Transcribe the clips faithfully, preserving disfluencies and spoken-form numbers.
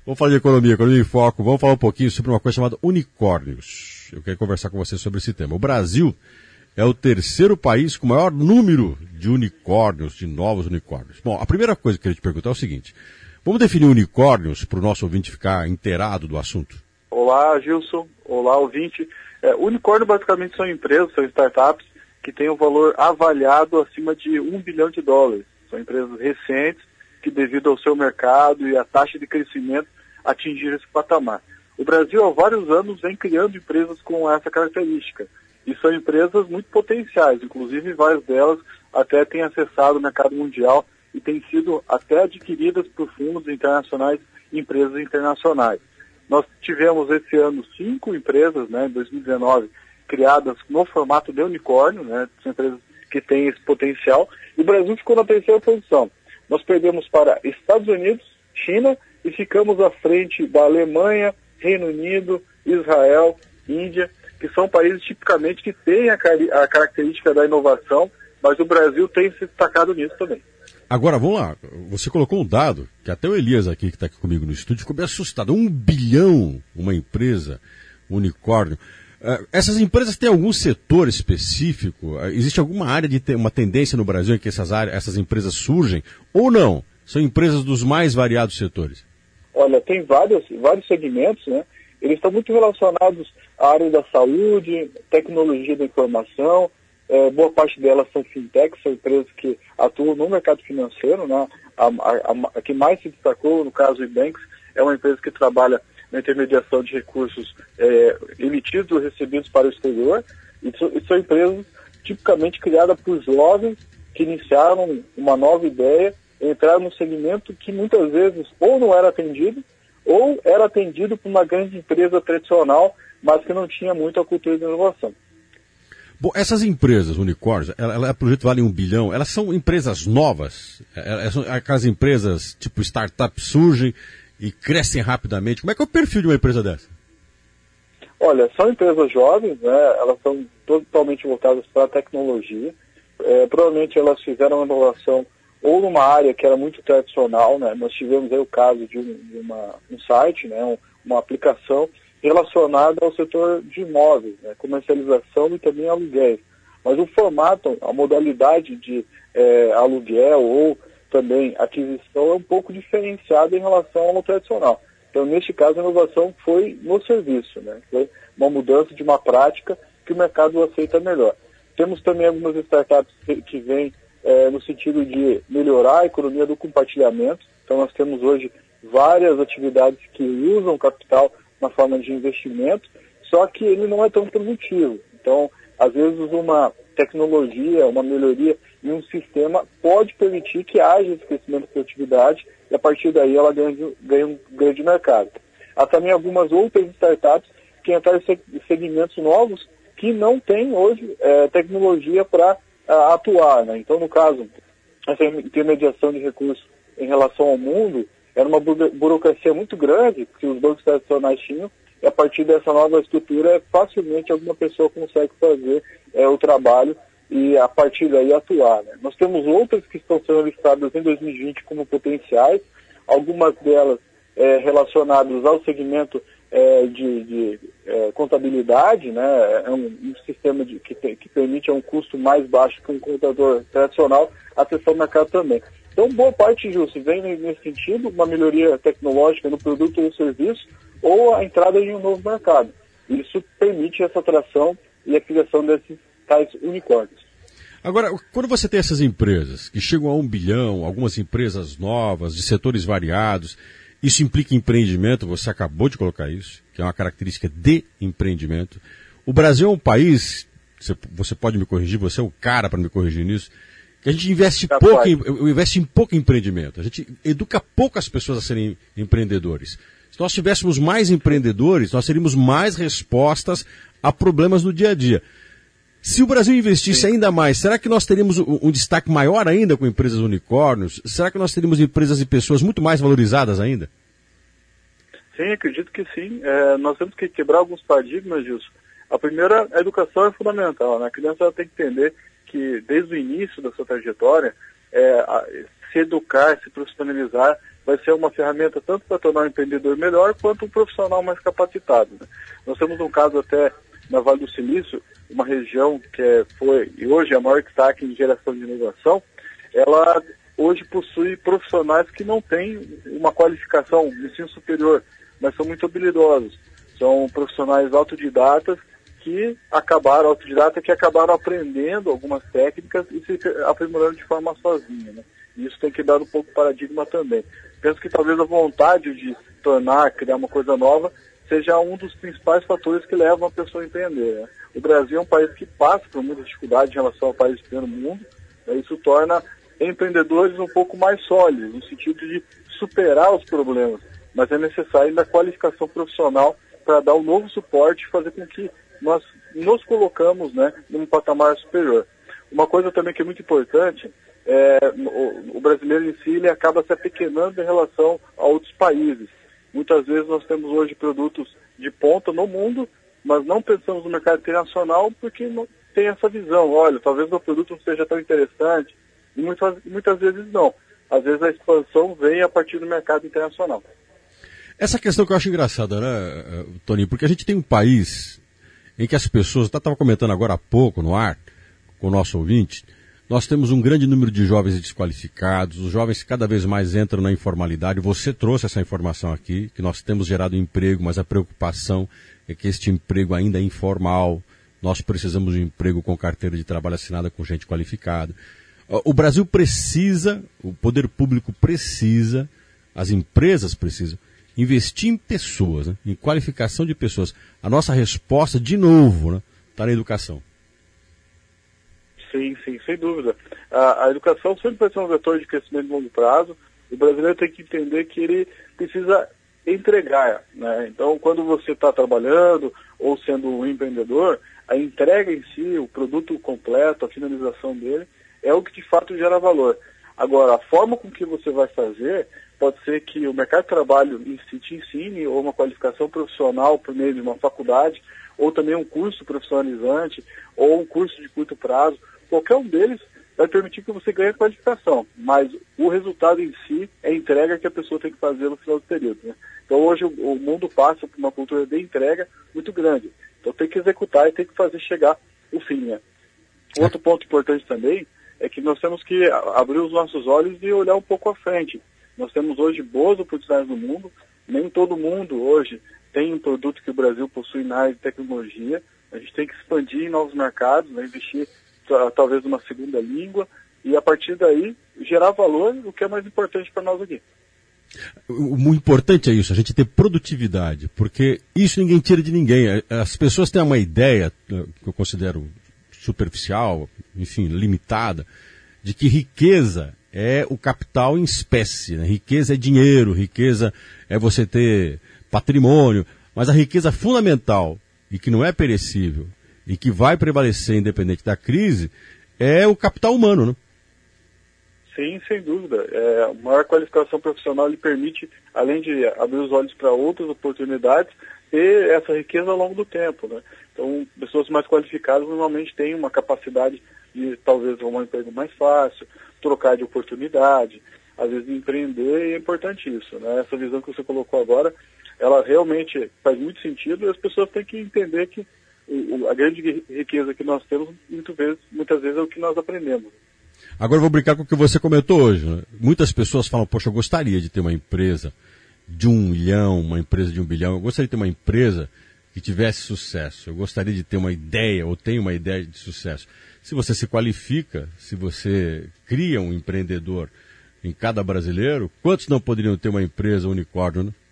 Vamos falar de economia, economia em foco. Vamos falar um pouquinho sobre uma coisa chamada unicórnios. Eu quero conversar com você sobre esse tema. O Brasil é o terceiro país com o maior número de unicórnios, de novos unicórnios. Bom, a primeira coisa que eu queria te perguntar é o seguinte. Vamos definir unicórnios para o nosso ouvinte ficar inteirado do assunto? Olá, Gilson. Olá, ouvinte. É, unicórnio basicamente são empresas, são startups que têm um valor avaliado acima de um bilhão de dólares. São empresas recentes que, devido ao seu mercado e à taxa de crescimento, atingiram esse patamar. O Brasil, há vários anos, vem criando empresas com essa característica. E são empresas muito potenciais, inclusive várias delas até têm acessado o mercado mundial e têm sido até adquiridas por fundos internacionais e empresas internacionais. Nós tivemos esse ano cinco empresas, né, em dois mil e dezenove, criadas no formato de unicórnio, né, são empresas que têm esse potencial, e o Brasil ficou na terceira posição. Nós perdemos para Estados Unidos, China, e ficamos à frente da Alemanha, Reino Unido, Israel, Índia, que são países tipicamente que têm a, car a característica da inovação, mas o Brasil tem se destacado nisso também. Agora, vamos lá, você colocou um dado, que até o Elias aqui, que está aqui comigo no estúdio, ficou bem assustado. Um bilhão, uma empresa, um unicórnio. Uh, essas empresas têm algum setor específico? Uh, existe alguma área de te uma tendência no Brasil em que essas, áreas, essas empresas surgem? Ou não? São empresas dos mais variados setores? Olha, tem vários, vários segmentos, né? Eles estão muito relacionados à área da saúde, tecnologia da informação. É, boa parte delas são fintechs, são empresas que atuam no mercado financeiro, né? A, a, a que mais se destacou, no caso, o Ebanks, é uma empresa que trabalha na intermediação de recursos é, emitidos ou recebidos para o exterior. E, e são empresas tipicamente criadas por jovens que iniciaram uma nova ideia, entraram num segmento que muitas vezes ou não era atendido, ou era atendido por uma grande empresa tradicional, mas que não tinha muito a cultura de inovação. Bom, essas empresas, unicórnios, ela, ela, pelo jeito vale um bilhão, elas são empresas novas? Elas são aquelas empresas tipo startup surgem e crescem rapidamente? Como é que é o perfil de uma empresa dessa? Olha, são empresas jovens, né? Elas são totalmente voltadas para a tecnologia. É, provavelmente elas fizeram uma inovação ou numa área que era muito tradicional, né? Nós tivemos aí o caso de, um, de uma, um site, né? um, uma aplicação relacionada ao setor de imóveis, né? Comercialização e também aluguéis. Mas o formato, a modalidade de é, aluguel ou também aquisição é um pouco diferenciada em relação ao tradicional. Então, neste caso, a inovação foi no serviço, né? Foi uma mudança de uma prática que o mercado aceita melhor. Temos também algumas startups que vêm é, no sentido de melhorar a economia do compartilhamento. Então, nós temos hoje várias atividades que usam capital na forma de investimento, só que ele não é tão produtivo. Então, às vezes, uma tecnologia, uma melhoria em um sistema pode permitir que haja esse crescimento de produtividade e, a partir daí, ela ganha, ganha um grande mercado. Há também algumas outras startups que entraram em segmentos novos que não têm hoje é, tecnologia para atuar, né? Então, no caso, essa intermediação de recursos em relação ao mundo era uma burocracia muito grande que os bancos tradicionais tinham, e a partir dessa nova estrutura, facilmente alguma pessoa consegue fazer é, o trabalho e a partir daí atuar, né? Nós temos outras que estão sendo listadas em dois mil e vinte como potenciais, algumas delas é, relacionadas ao segmento é, de, de é, contabilidade, né? É um, um sistema de, que, tem, que permite a um custo mais baixo que um contador tradicional acessar o mercado também. Então, boa parte, Gilson, vem nesse sentido, uma melhoria tecnológica no produto ou no serviço, ou a entrada em um novo mercado. Isso permite essa atração e a criação desses tais unicórnios. Agora, quando você tem essas empresas que chegam a um bilhão, algumas empresas novas, de setores variados, isso implica empreendimento, você acabou de colocar isso, que é uma característica de empreendimento. O Brasil é um país, você, você pode me corrigir, você é o cara para me corrigir nisso, que a gente investe tá pouco, em, investe em pouco empreendimento. A gente educa poucas pessoas a serem empreendedores. Se nós tivéssemos mais empreendedores, nós teríamos mais respostas a problemas no dia a dia. Se o Brasil investisse Sim. ainda mais, será que nós teríamos um, um destaque maior ainda com empresas unicórnios? Será que nós teríamos empresas e pessoas muito mais valorizadas ainda? Sim, acredito que sim. É, nós temos que quebrar alguns paradigmas disso. A primeira, a educação é fundamental, né? A criança ela tem que entender que desde o início da sua trajetória, é, a, se educar, se profissionalizar vai ser uma ferramenta tanto para tornar o empreendedor melhor, quanto um profissional mais capacitado, né? Nós temos um caso até na Vale do Silício, uma região que é, foi, e hoje é a maior destaque em geração de inovação, ela hoje possui profissionais que não têm uma qualificação de ensino superior, mas são muito habilidosos. São profissionais autodidatas que acabaram, autodidata que acabaram aprendendo algumas técnicas e se aprimorando de forma sozinha, né? E isso tem que dar um pouco de paradigma também. Penso que talvez a vontade de tornar, criar uma coisa nova, seja um dos principais fatores que levam a pessoa a empreender, né? O Brasil é um país que passa por muita dificuldade em relação ao país de primeiro mundo, né? Isso torna empreendedores um pouco mais sólidos, no sentido de superar os problemas, mas é necessário ainda a qualificação profissional para dar um novo suporte e fazer com que nós nos colocamos, né, num patamar superior. Uma coisa também que é muito importante, é, o, o brasileiro em si ele acaba se apequenando em relação a outros países. Muitas vezes nós temos hoje produtos de ponta no mundo, mas não pensamos no mercado internacional porque não tem essa visão. Olha, talvez meu produto não seja tão interessante, e muitas, muitas vezes não. Às vezes a expansão vem a partir do mercado internacional. Essa questão que eu acho engraçada, né, Toninho? Porque a gente tem um país em que as pessoas, eu estava comentando agora há pouco no ar, com o nosso ouvinte, nós temos um grande número de jovens desqualificados, os jovens cada vez mais entram na informalidade. Você trouxe essa informação aqui, que nós temos gerado emprego, mas a preocupação é que este emprego ainda é informal. Nós precisamos de um emprego com carteira de trabalho assinada com gente qualificada. O Brasil precisa, o poder público precisa, as empresas precisam investir em pessoas, né? Em qualificação de pessoas. A nossa resposta, de novo, né, está na educação. Sim, sim, sem dúvida. A, a educação sempre vai ser um vetor de crescimento de longo prazo. O brasileiro tem que entender que ele precisa entregar, né? Então, quando você está trabalhando ou sendo um empreendedor, a entrega em si, o produto completo, a finalização dele, é o que de fato gera valor. Agora, a forma com que você vai fazer, pode ser que o mercado de trabalho em si te ensine, ou uma qualificação profissional por meio de uma faculdade, ou também um curso profissionalizante, ou um curso de curto prazo. Qualquer um deles vai permitir que você ganhe qualificação, mas o resultado em si é a entrega que a pessoa tem que fazer no final do período, né? Então hoje o, o mundo passa por uma cultura de entrega muito grande. Então tem que executar e tem que fazer chegar o fim, né? Outro ponto importante também é que nós temos que abrir os nossos olhos e olhar um pouco à frente. Nós temos hoje boas oportunidades no mundo, nem todo mundo hoje tem um produto que o Brasil possui na área de tecnologia. A gente tem que expandir em novos mercados, né, investir talvez numa segunda língua e a partir daí gerar valor, o que é mais importante para nós aqui. O importante é isso, a gente ter produtividade, porque isso ninguém tira de ninguém. As pessoas têm uma ideia, que eu considero superficial, enfim, limitada, de que riqueza é o capital em espécie, né? Riqueza é dinheiro, riqueza é você ter patrimônio, mas a riqueza fundamental e que não é perecível e que vai prevalecer independente da crise é o capital humano, né? Sim, sem dúvida. É, a maior qualificação profissional lhe permite, além de abrir os olhos para outras oportunidades, ter essa riqueza ao longo do tempo, né? Então, pessoas mais qualificadas normalmente têm uma capacidade de talvez arrumar um emprego mais fácil, trocar de oportunidade, às vezes empreender, e é importante isso, né? Essa visão que você colocou agora, ela realmente faz muito sentido e as pessoas têm que entender que o, a grande riqueza que nós temos, muitas vezes, muitas vezes é o que nós aprendemos. Agora eu vou brincar com o que você comentou hoje, né? Muitas pessoas falam, poxa, eu gostaria de ter uma empresa de um milhão, uma empresa de um bilhão, eu gostaria de ter uma empresa que tivesse sucesso, eu gostaria de ter uma ideia, ou tenho uma ideia de sucesso. Se você se qualifica, se você cria um empreendedor em cada brasileiro, quantos não poderiam ter uma empresa unicórnio, né?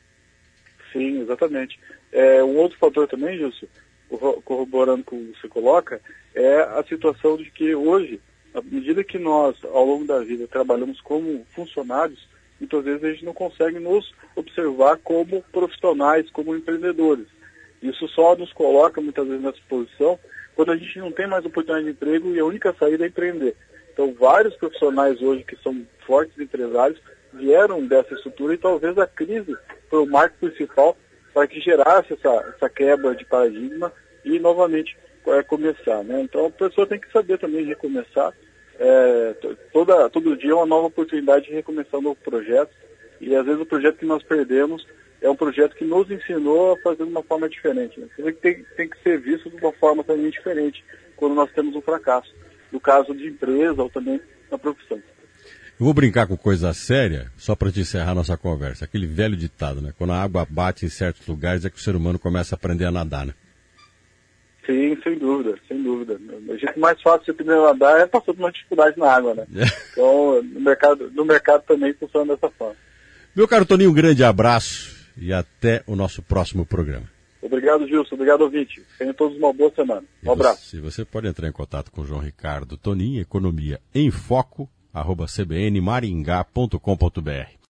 Sim, exatamente. É, um outro fator também, Gilson, corroborando com o que você coloca, é a situação de que hoje, à medida que nós, ao longo da vida, trabalhamos como funcionários, muitas vezes a gente não consegue nos observar como profissionais, como empreendedores. Isso só nos coloca, muitas vezes, nessa posição quando a gente não tem mais oportunidade de emprego e a única saída é empreender. Então, vários profissionais hoje que são fortes empresários vieram dessa estrutura e talvez a crise foi o marco principal para que gerasse essa, essa quebra de paradigma e, novamente, é, começar, né? Então, a pessoa tem que saber também recomeçar. É, toda, todo dia é uma nova oportunidade de recomeçar um novo projeto. E às vezes o projeto que nós perdemos é um projeto que nos ensinou a fazer de uma forma diferente. Né? Quer dizer que tem, tem que ser visto de uma forma também diferente quando nós temos um fracasso, no caso de empresa ou também na profissão. Eu vou brincar com coisa séria, só para te encerrar nossa conversa. Aquele velho ditado, né? Quando a água bate em certos lugares é que o ser humano começa a aprender a nadar, né? Sim, sem dúvida, sem dúvida. O jeito mais fácil de aprender a nadar é passando uma dificuldade na água, né? Então, no mercado, no mercado também funciona dessa forma. Meu caro Toninho, um grande abraço e até o nosso próximo programa. Obrigado, Gilson. Obrigado, ouvinte. Tenham todos uma boa semana. Um e abraço. Você, você pode entrar em contato com o João Ricardo Toninho, Economia em Foco, arroba c b n maringá ponto com ponto b r.